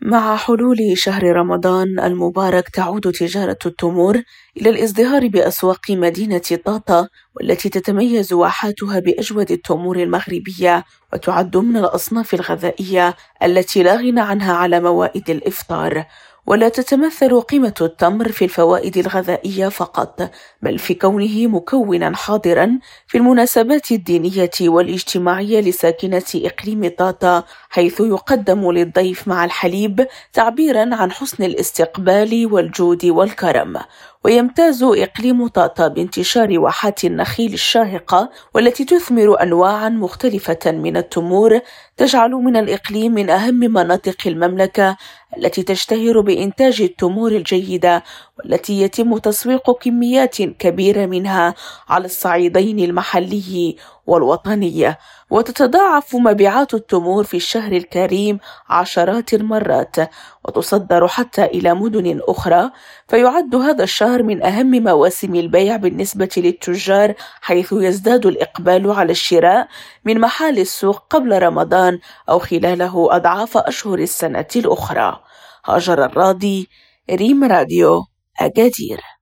مع حلول شهر رمضان المبارك تعود تجارة التمور إلى الازدهار بأسواق مدينة طاطا، والتي تتميز واحاتها بأجود التمور المغربية، وتعد من الأصناف الغذائية التي لا غنى عنها على موائد الإفطار. ولا تتمثل قيمة التمر في الفوائد الغذائية فقط، بل في كونه مكوناً حاضراً في المناسبات الدينية والاجتماعية لساكنة إقليم طاطا، حيث يقدم للضيف مع الحليب تعبيراً عن حسن الاستقبال والجود والكرم. ويمتاز إقليم طاطا بانتشار واحات النخيل الشاهقة، والتي تثمر أنواعاً مختلفة من التمور، تجعل من الإقليم من أهم مناطق المملكة التي تشتهر بإنتاج التمور الجيدة، والتي يتم تسويق كميات كبيرة منها على الصعيدين المحلي والوطني. وتتضاعف مبيعات التمور في الشهر الكريم عشرات المرات، وتصدر حتى إلى مدن أخرى، فيعد هذا الشهر من أهم مواسم البيع بالنسبة للتجار، حيث يزداد الإقبال على الشراء من محال السوق قبل رمضان أو خلاله أضعاف أشهر السنة الأخرى. هاجر الراضي، ريم راديو، أكادير.